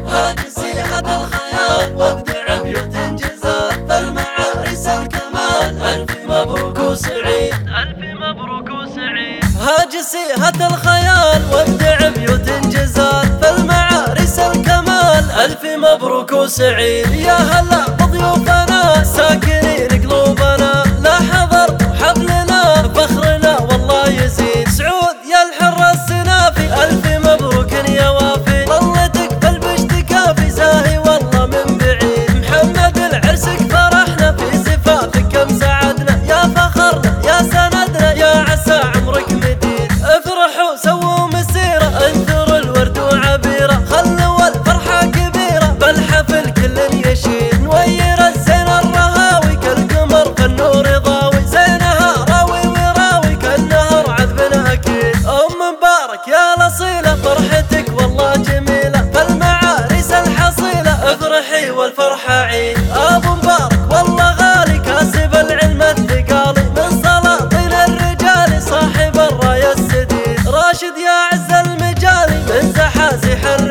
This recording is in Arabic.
هاجسي هذا الخيال وابدع بيوت جزال فالمعارس الكمال ألف مبروك وسعيد ألف مبروك وسعيد. هاجسي هذا الخيال وابدع بيوت جزال فالمعارس الكمال ألف مبروك وسعيد. يا هلا بضيوفنا ساكنين قلوبنا لا حضر حفلنا فخرنا والله يزيد. سعود يا الحر السنافي ألف مبروك يا وافي ظلتك بالبشت كافي زاهي والله من بعيد. محمد العرسك فرحنا في زفافك كم سعدنا يا فخرنا يا سندنا يا عسى عمرك مديد. افرحوا سووا مسيرة انثروا الورد وعبيرة خلوا الفرحة كبيرة بالحفل كل يشيد. نوير الزين الرهاوي كالقمر فالنور ضاوي زينها راوي وراوي كالنهر عذبنا اكيد. مبارك يا الاصيلة فرحتك والله جميلة فالمعارس الحصيلة افرحي والفرحة عيد. ابو مبارك والله غالي كاسب العلم الثقالي من سلاطين الرجال صاحب الراية السديد. راشد يا عز المجالي من زحازح